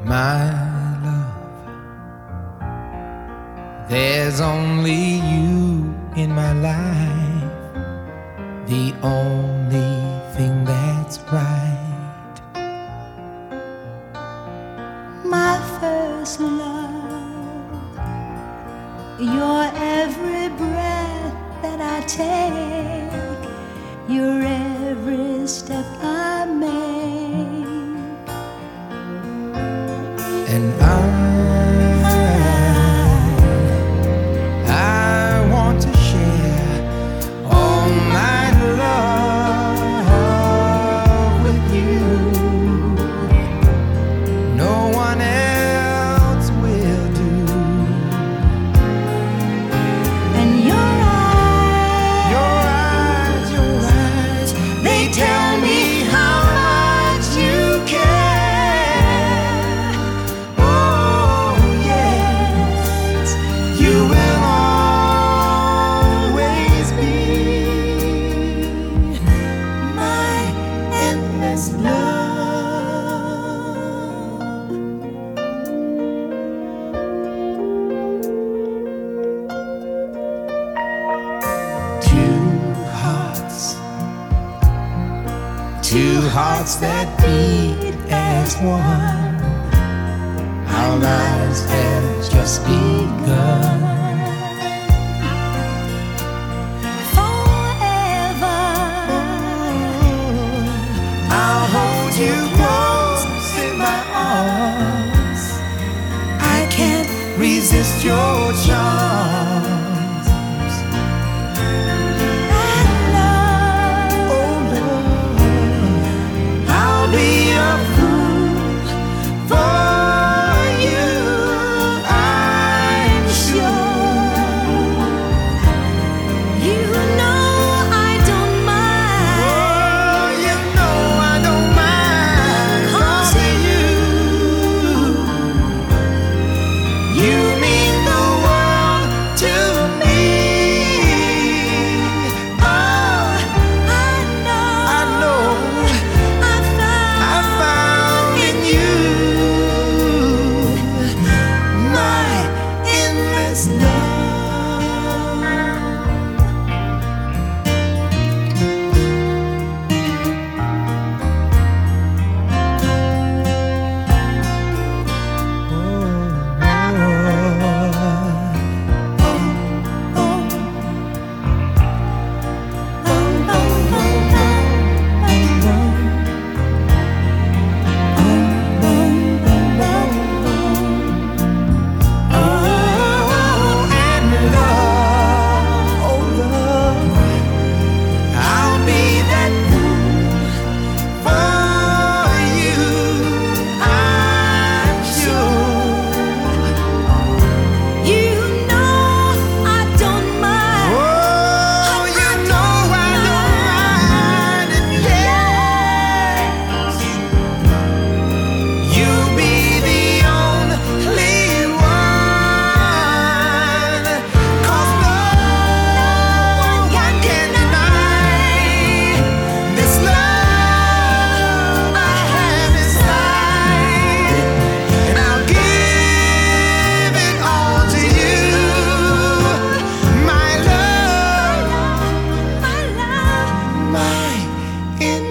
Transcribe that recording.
my love. There's only you in my life, the only thing that's right. My first love, your every breath that I take, your every step I make. And I want to share all my love with you. No one else will do. And your eyes, they tell me how much you care. Oh yes, you will always be my endless love. Two hearts that beat as one. Our lives have just begun. Forever, I'll hold you close in my arms. I can't resist your charms. Oh love, I'll be a fool for you, I'm sure. you know I don't mind. Oh, you know I don't mind. 'Cause you mean the world to me. Oh, I know I found in you my endless love. I'll be that fool for you, I'm sure. you know I don't mind. Oh, you know I don't mind, and yes, you'll be the only one. 'Cause no one can deny this love I have inside, and I'll give it all to you, my love, My love, my endless